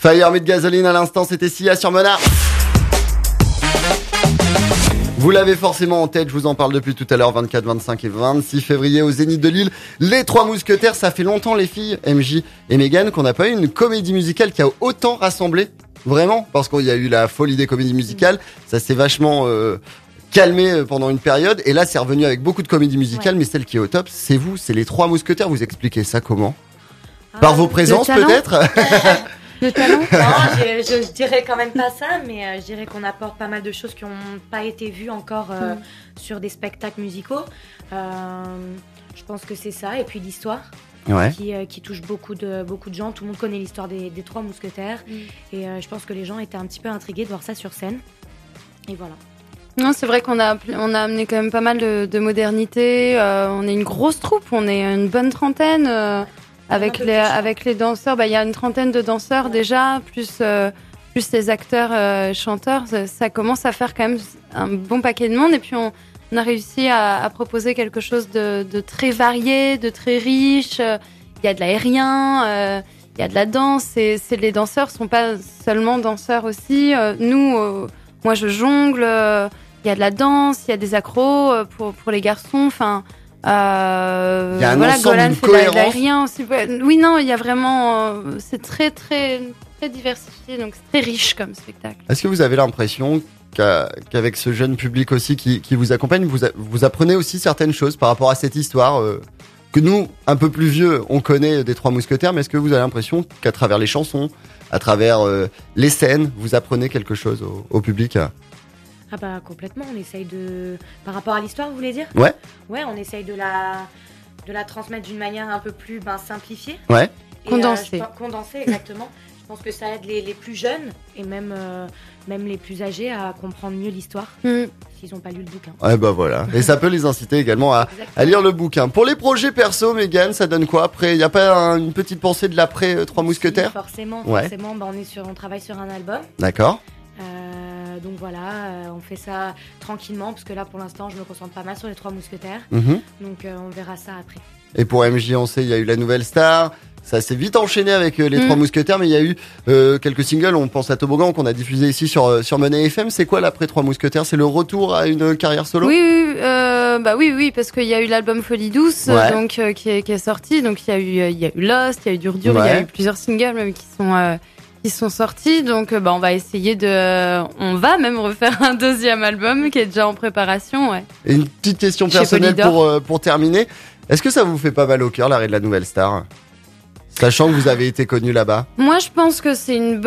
Fire with Gasoline à l'instant, c'était Sia sur Mona. Vous l'avez forcément en tête, je vous en parle depuis tout à l'heure, 24, 25 et 26 février au Zénith de Lille. Les Trois Mousquetaires, ça fait longtemps les filles, MJ et Mégane, qu'on n'a pas eu une comédie musicale qui a autant rassemblé. Vraiment, parce qu'il y a eu la folie des comédies musicales, ça s'est vachement calmé pendant une période. Et là, c'est revenu avec beaucoup de comédies musicales, mais celle qui est au top, c'est vous, c'est les Trois Mousquetaires. Vous expliquez ça comment ? Par vos présences peut-être ? Le talent ? Non, je dirais quand même pas ça, mais je dirais qu'on apporte pas mal de choses qui n'ont pas été vues encore sur des spectacles musicaux. Je pense que c'est ça, et puis l'histoire qui touche beaucoup de gens. Tout le monde connaît l'histoire des Trois Mousquetaires, et je pense que les gens étaient un petit peu intrigués de voir ça sur scène. Et voilà. Non, c'est vrai qu'on a amené quand même pas mal de modernité. On est une grosse troupe, on est une bonne trentaine. Avec les danseurs, il y a une trentaine de danseurs déjà, plus les acteurs, chanteurs. Ça commence à faire quand même un bon paquet de monde. Et puis on a réussi à proposer quelque chose de très varié, de très riche. Il y a de l'aérien, il y a de la danse. Les danseurs sont pas seulement danseurs aussi. Moi je jongle. Il y a de la danse, il y a des accros pour les garçons. Enfin. Il y a un ensemble, Golan une fait cohérence. de l'aérien aussi. Oui, non, il y a vraiment. C'est très, très, très diversifié, donc c'est très riche comme spectacle. Est-ce que vous avez l'impression qu'avec ce jeune public aussi qui vous accompagne, vous apprenez aussi certaines choses par rapport à cette histoire que nous, un peu plus vieux, on connaît des Trois Mousquetaires, mais est-ce que vous avez l'impression qu'à travers les chansons, à travers les scènes, vous apprenez quelque chose au public ? Ah bah complètement, on essaye de... Par rapport à l'histoire, vous voulez dire ? Ouais. Ouais, on essaye de la transmettre d'une manière un peu plus simplifiée. Ouais. Et, Condensée. Condensée, exactement. Je pense que ça aide les plus jeunes et même les plus âgés à comprendre mieux l'histoire s'ils n'ont pas lu le bouquin. Ouais, bah voilà. Et ça peut les inciter également à lire le bouquin. Pour les projets perso, Mégane, ça donne quoi après ? Il n'y a pas une petite pensée de l'après Trois Mousquetaires ? Si, forcément. On travaille sur un album. D'accord. Donc voilà, on fait ça tranquillement parce que là pour l'instant je me concentre pas mal sur les Trois Mousquetaires. Donc on verra ça après. Et pour MJ, on sait, il y a eu la nouvelle star. Ça s'est vite enchaîné avec les Trois Mousquetaires, mais il y a eu quelques singles. On pense à Toboggan qu'on a diffusé ici sur Money FM. C'est quoi l'après Trois Mousquetaires ? C'est le retour à une carrière solo ? Oui, parce qu'il y a eu l'album Folie Douce, donc qui est sorti. Donc il y a eu Lost, il y a eu Dur Dur, il y a eu plusieurs singles même qui sont sortis, donc on va essayer on va même refaire un deuxième album qui est déjà en préparation. Et une petite question personnelle pour terminer. Est-ce que ça vous fait pas mal au cœur l'arrêt de la nouvelle star ? Sachant que vous avez été connu là-bas. Moi je pense que c'est une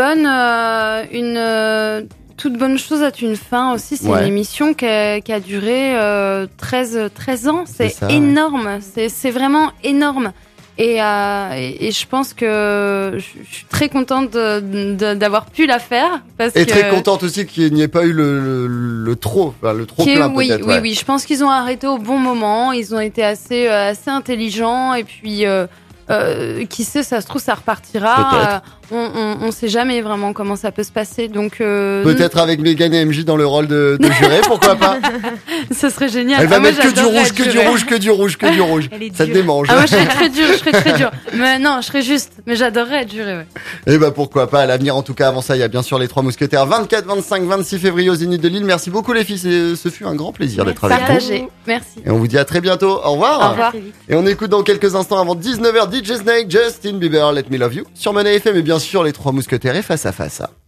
toute bonne chose a une fin aussi. C'est une émission qui a duré 13 ans. C'est énorme. C'est vraiment énorme. Et je pense que je suis très contente d'avoir pu la faire. Très contente aussi qu'il n'y ait pas eu le trop plein peut-être. Oui, je pense qu'ils ont arrêté au bon moment. Ils ont été assez intelligents et puis qui sait, ça se trouve ça repartira. On sait jamais vraiment comment ça peut se passer. Donc peut-être avec Mégane et MJ dans le rôle de juré, pourquoi pas. Ça serait génial. Elle va mettre que du rouge. Ça te démange. Moi je serais très dur. Mais non, je serais juste. Mais j'adorerais être juré. Ouais. Et pourquoi pas à l'avenir. En tout cas, avant ça, il y a bien sûr les Trois Mousquetaires. 24, 25, 26 février au Zénith de Lille. Merci beaucoup les filles. Ce fut un grand plaisir d'être avec vous. Merci. Et on vous dit à très bientôt. Au revoir. Au revoir. Et on écoute dans quelques instants avant 19h DJ Snake, Justin Bieber, Let Me Love You sur Money FM et bien sûr les Trois Mousquetaires et Face à Face.